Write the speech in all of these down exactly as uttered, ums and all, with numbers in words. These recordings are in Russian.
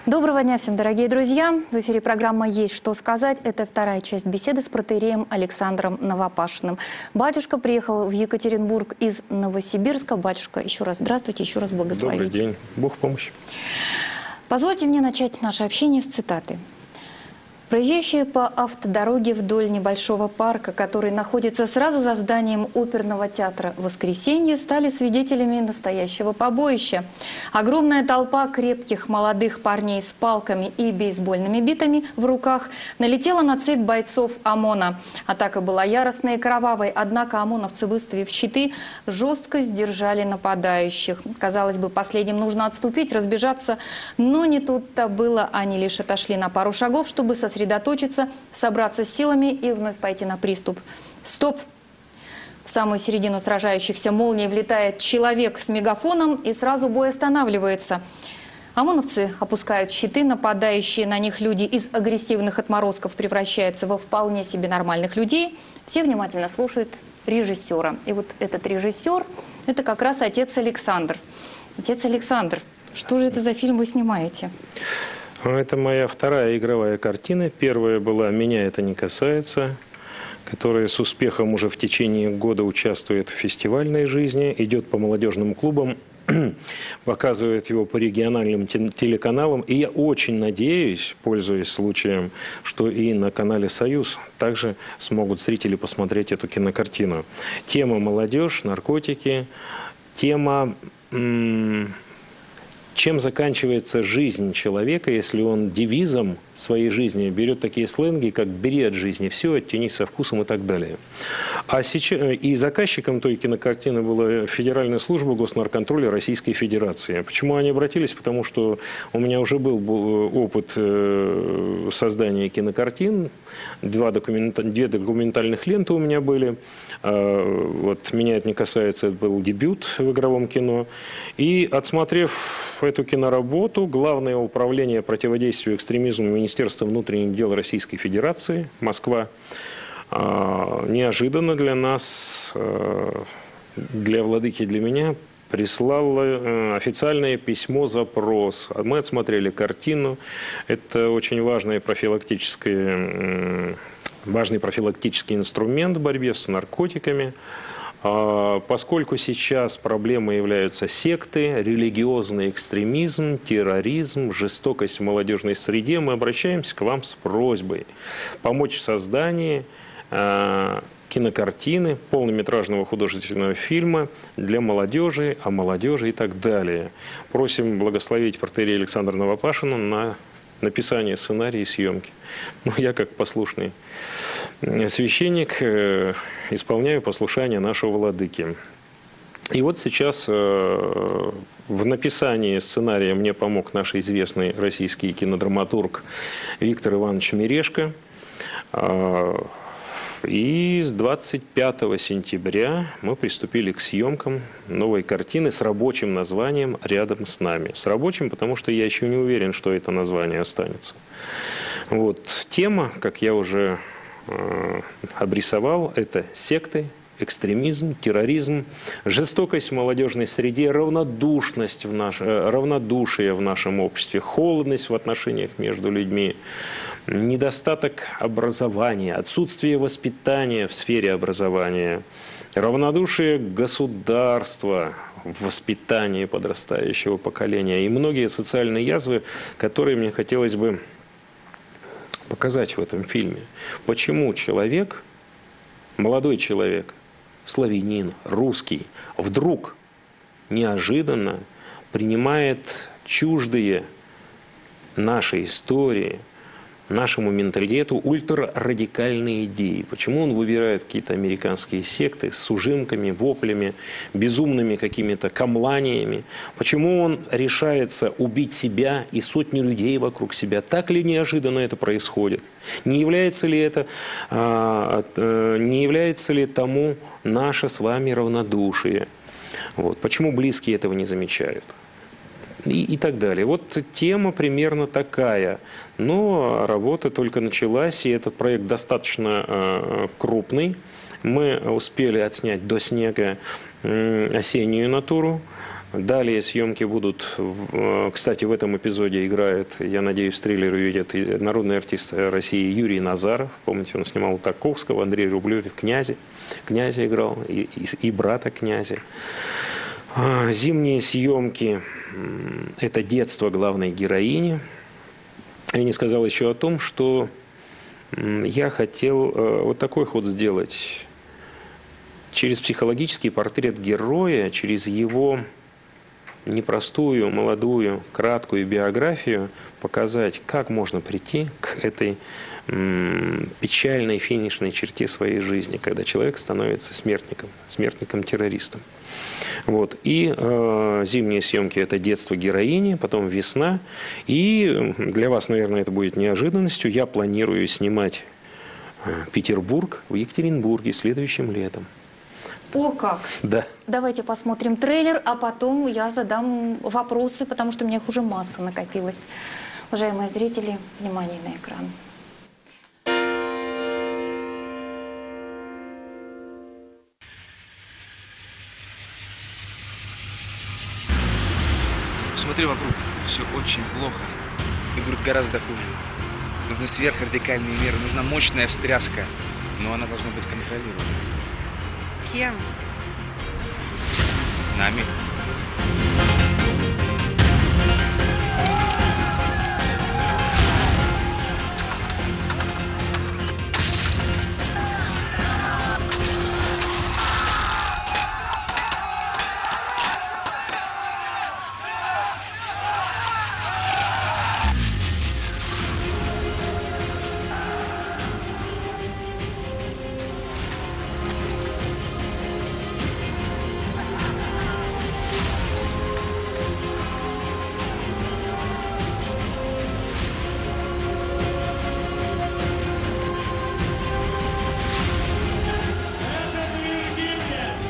Доброго дня всем, дорогие друзья! В эфире программа «Есть что сказать». Это вторая часть беседы с протоиереем Александром Новопашиным. Батюшка приехал в Екатеринбург из Новосибирска. Батюшка, еще раз здравствуйте, еще раз благословите. Добрый день. Бог в помощь. Позвольте мне начать наше общение с цитаты. Проезжающие по автодороге вдоль небольшого парка, который находится сразу за зданием оперного театра «Воскресенье», стали свидетелями настоящего побоища. Огромная толпа крепких молодых парней с палками и бейсбольными битами в руках налетела на цепь бойцов ОМОНа. Атака была яростной и кровавой, однако ОМОНовцы, выставив щиты, жестко сдержали нападающих. Казалось бы, последним нужно отступить, разбежаться, но не тут-то было. Они лишь отошли на пару шагов, чтобы сосредоточиться. сосредоточиться, собраться с силами и вновь пойти на приступ. Стоп! В самую середину сражающихся молнией влетает человек с мегафоном, и сразу бой останавливается. ОМОНовцы опускают щиты, нападающие на них люди из агрессивных отморозков превращаются во вполне себе нормальных людей. Все внимательно слушают режиссера. И вот этот режиссер – это как раз отец Александр. Отец Александр, что же это за фильм вы снимаете? Это моя вторая игровая картина. Первая была «Меня это не касается», которая с успехом уже в течение года участвует в фестивальной жизни, идет по молодежным клубам, показывает его по региональным телеканалам. И я очень надеюсь, пользуясь случаем, что и на канале «Союз» также смогут зрители посмотреть эту кинокартину. Тема молодежь, наркотики, тема... Чем заканчивается жизнь человека, если он девизом своей жизни берет такие сленги, как «бери от жизни все, оттянись со вкусом» и так далее. А сейчас, и заказчиком той кинокартины была Федеральная служба госнарконтроля Российской Федерации. Почему они обратились? Потому что у меня уже был опыт создания кинокартин, два документа, две документальных ленты у меня были. Вот «Меня это не касается», это был дебют в игровом кино. И отсмотрев эту киноработу, Главное управление противодействию экстремизму Министерства внутренних дел Российской Федерации, Москва, неожиданно для нас, для владыки и для меня, прислала официальное письмо-запрос. Мы отсмотрели картину. Это очень важное профилактическое, важный профилактический инструмент в борьбе с наркотиками. Поскольку сейчас проблемой являются секты, религиозный экстремизм, терроризм, жестокость в молодежной среде, мы обращаемся к вам с просьбой помочь в создании э, кинокартины, полнометражного художественного фильма для молодежи, о молодежи и так далее. Просим благословить протоиерея Александра Новопашина на написание сценария и съемки. Ну, я, как послушный священник, исполняю послушание нашего владыки. И вот сейчас в написании сценария мне помог наш известный российский кинодраматург Виктор Иванович Мережко. И с двадцать пятого сентября мы приступили к съемкам новой картины с рабочим названием «Рядом с нами». С рабочим, потому что я еще не уверен, что это название останется. Вот. Тема, как я уже э, обрисовал, это секты, экстремизм, терроризм, жестокость в молодежной среде, равнодушность в наш, э, равнодушие в нашем обществе, холодность в отношениях между людьми, недостаток образования, отсутствие воспитания в сфере образования, равнодушие государства в воспитании подрастающего поколения и многие социальные язвы, которые мне хотелось бы показать в этом фильме. Почему человек, молодой человек, славянин, русский, вдруг неожиданно принимает чуждые нашей истории, нашему менталитету ультрарадикальные идеи. Почему он выбирает какие-то американские секты с ужимками, воплями, безумными какими-то камланиями? Почему он решается убить себя и сотни людей вокруг себя? Так ли неожиданно это происходит? Не является ли это, а, а, не является ли тому наше с вами равнодушие? Вот. Почему близкие этого не замечают? И, и так далее. Вот тема примерно такая. Но работа только началась, и этот проект достаточно э, крупный. Мы успели отснять до снега э, осеннюю натуру. Далее съемки будут, в- кстати, в этом эпизоде играет, я надеюсь, в трейлере увидят, и народный артист России Юрий Назаров. Помните, он снимал Тарковского, Андрей Рублев в «Князе». «Князя» играл, и, и- и брата князя. А, Зимние съемки м, – это детство главной героини. Я не сказал еще о том, что м, я хотел э, вот такой ход сделать. Через психологический портрет героя, через его непростую, молодую, краткую биографию показать, как можно прийти к этой м, печальной финишной черте своей жизни, когда человек становится смертником, смертником-террористом. Вот. И э, зимние съемки – это детство героини, потом весна. И для вас, наверное, это будет неожиданностью. Я планирую снимать э, Петербург в Екатеринбурге следующим летом. О, как! Да. Давайте посмотрим трейлер, а потом я задам вопросы, потому что у меня их уже масса накопилась. Уважаемые зрители, внимание на экран. Посмотри вокруг, все очень плохо. И будет гораздо хуже. Нужны сверхрадикальные меры, нужна мощная встряска. Но она должна быть контролируемой. Кем? Нами. Это гибнет!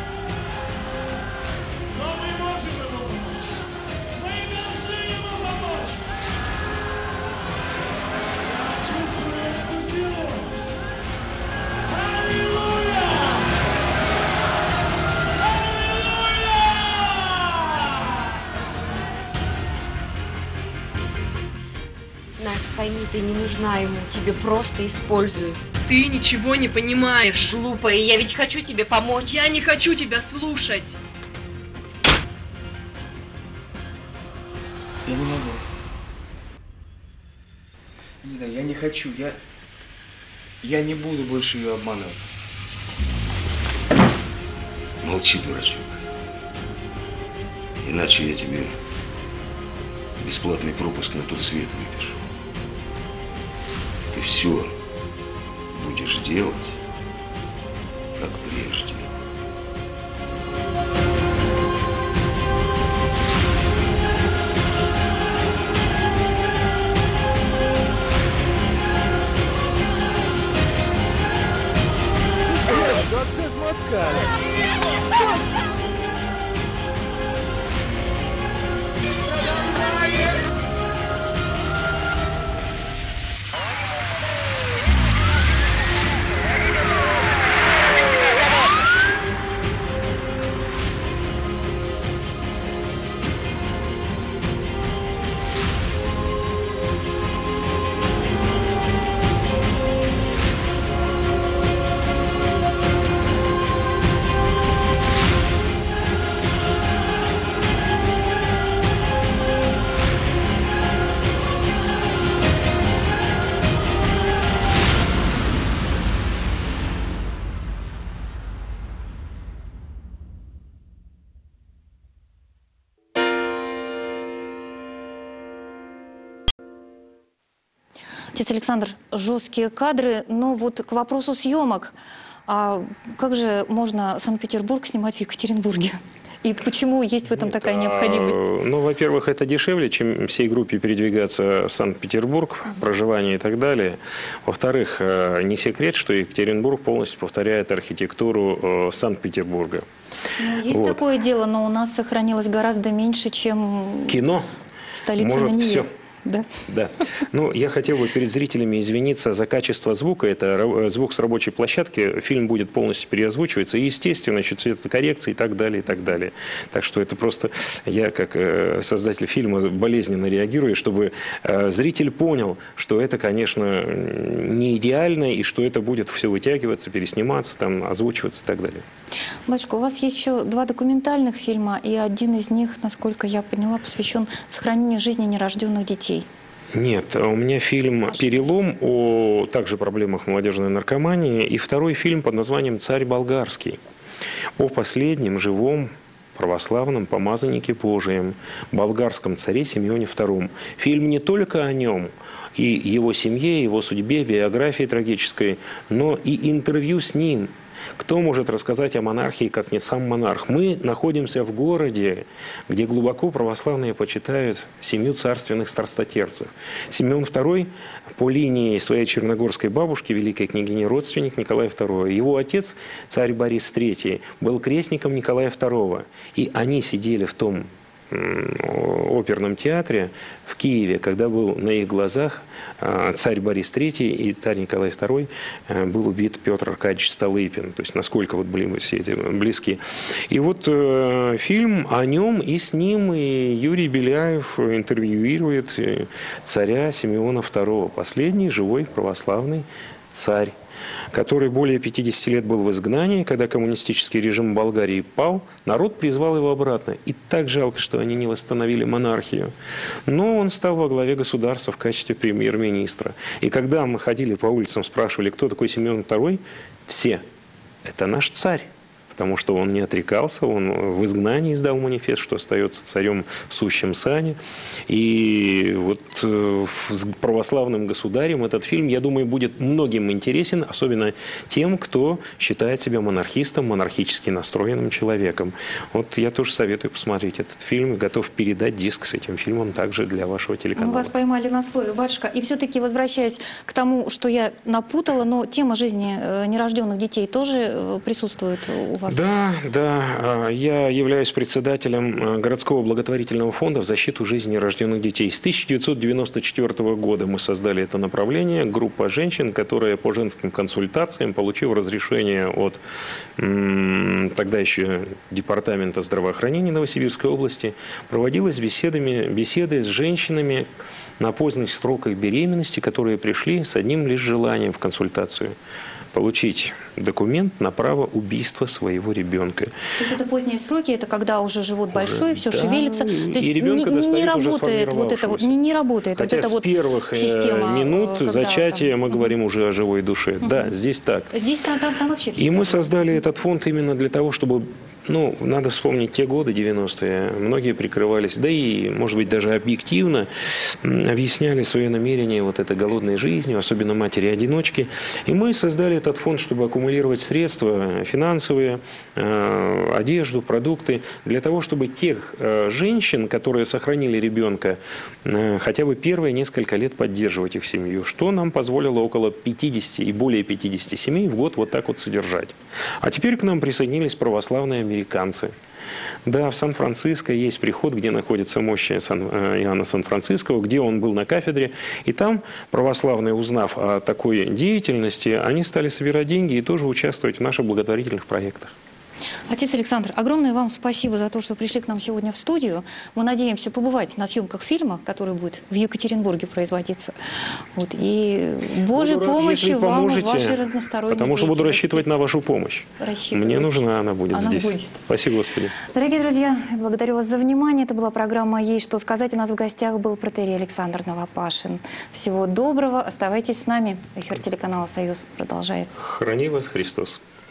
Но мы можем ему помочь! Мы должны ему помочь! Я чувствую эту силу! Аллилуйя! Аллилуйя! Настя, пойми, ты не нужна ему, тебе просто используют. Ты ничего не понимаешь. Глупая, я ведь хочу тебе помочь. Я не хочу тебя слушать. Я не могу. Не знаю, я не хочу, я... Я не буду больше ее обманывать. Молчи, дурачок. Иначе я тебе бесплатный пропуск на тот свет выпишу. Ты все будешь делать, как прежде. Отец Александр, жесткие кадры, но вот к вопросу съемок. А как же можно Санкт-Петербург снимать в Екатеринбурге? И почему есть в этом такая необходимость? А, Ну, во-первых, это дешевле, чем всей группе передвигаться в Санкт-Петербург, проживание и так далее. Во-вторых, э, не секрет, что Екатеринбург полностью повторяет архитектуру э, Санкт-Петербурга. Ну, есть Вот. такое дело, но у нас сохранилось гораздо меньше, чем Кино в столице может на Неве. все. Да? Да. Ну, я хотел бы перед зрителями извиниться за качество звука. Это ра- звук с рабочей площадки. Фильм будет полностью переозвучиваться. И, естественно, еще цветокоррекции и так далее, и так далее. Так что это просто я, как э, создатель фильма, болезненно реагирую, чтобы э, зритель понял, что это, конечно, не идеально, и что это будет все вытягиваться, пересниматься, там, озвучиваться и так далее. Батюшка, у вас есть еще два документальных фильма, и один из них, насколько я поняла, посвящен сохранению жизни нерожденных детей. Нет, у меня фильм «Перелом» о также проблемах молодежной наркомании, и второй фильм под названием «Царь болгарский» о последнем живом православном помазаннике Божием, болгарском царе Симеоне втором. Фильм не только о нем, и его семье, его судьбе, биографии трагической, но и интервью с ним. Кто может рассказать о монархии, как не сам монарх? Мы находимся в городе, где глубоко православные почитают семью царственных страстотерпцев. Симеон второй по линии своей черногорской бабушки, великой княгини, родственник Николая второго. Его отец, царь Борис третий, был крестником Николая второго. И они сидели в том оперном театре в Киеве, когда был на их глазах царь Борис третий и царь Николай второй был убит Петр Аркадьевич Столыпин. То есть насколько вот были все эти близки. И вот э, фильм о нем и с ним, и Юрий Беляев интервьюирует царя Симеона второго, последний живой православный царь, который более пятидесяти лет был в изгнании. Когда коммунистический режим Болгарии пал, народ призвал его обратно. И так жалко, что они не восстановили монархию. Но он стал во главе государства в качестве премьер-министра. И когда мы ходили по улицам, спрашивали, кто такой Симеон второй, все. Это наш царь. Потому что он не отрекался, он в изгнании издал манифест, что остается царем в сущем сане. И вот с православным государем этот фильм, я думаю, будет многим интересен, особенно тем, кто считает себя монархистом, монархически настроенным человеком. Вот я тоже советую посмотреть этот фильм и готов передать диск с этим фильмом также для вашего телеканала. Мы вас поймали на слове, батюшка. И все-таки, возвращаясь к тому, что я напутала, но тема жизни нерожденных детей тоже присутствует у вас? Да, да. Я являюсь председателем городского благотворительного фонда в защиту жизни нерожденных детей. С тысяча девятьсот девяносто четвёртого года мы создали это направление. Группа женщин, которая по женским консультациям, получив разрешение от м, тогда еще Департамента здравоохранения Новосибирской области, проводилась беседами, беседы с женщинами на поздних сроках беременности, которые пришли с одним лишь желанием в консультацию – получить документ на право убийства своего ребенка. То есть это поздние сроки, это когда уже живот Уже, большой, все да, шевелится. То есть и ребенка не, не достают уже работает вот это вот, не, не работает Хотя вот эта с вот первых система, минут когда зачатия там, мы угу. говорим уже о живой душе. Угу. Да, здесь так. Здесь там, там, там вообще все. И мы создали этот фонд именно для того, чтобы, ну, надо вспомнить те годы, девяностые, многие прикрывались, да и, может быть, даже объективно объясняли свое намерение вот этой голодной жизнью, особенно матери-одиночки. И мы создали этот фонд, чтобы аккумулировать средства финансовые, э, одежду, продукты, для того, чтобы тех э, женщин, которые сохранили ребенка, э, хотя бы первые несколько лет поддерживать их семью, что нам позволило около пятидесяти и более пятидесяти семей в год вот так вот содержать. А теперь к нам присоединились православные американцы. Да, в Сан-Франциско есть приход, где находится мощь Сан, Иоанна Сан-Франциского, где он был на кафедре. И там православные, узнав о такой деятельности, они стали собирать деньги и тоже участвовать в наших благотворительных проектах. Отец Александр, огромное вам спасибо за то, что пришли к нам сегодня в студию. Мы надеемся побывать на съемках фильма, который будет в Екатеринбурге производиться. Вот. И Божьей буду рад, помощи вам поможете, в вашей разносторонней потому что буду деятельности. рассчитывать на вашу помощь. Мне нужна она будет она здесь. Будет. Спасибо, Господи. Дорогие друзья, благодарю вас за внимание. Это была программа «Есть что сказать». У нас в гостях был протоиерей Александр Новопашин. Всего доброго. Оставайтесь с нами. Эфир телеканала «Союз» продолжается. Храни вас Христос.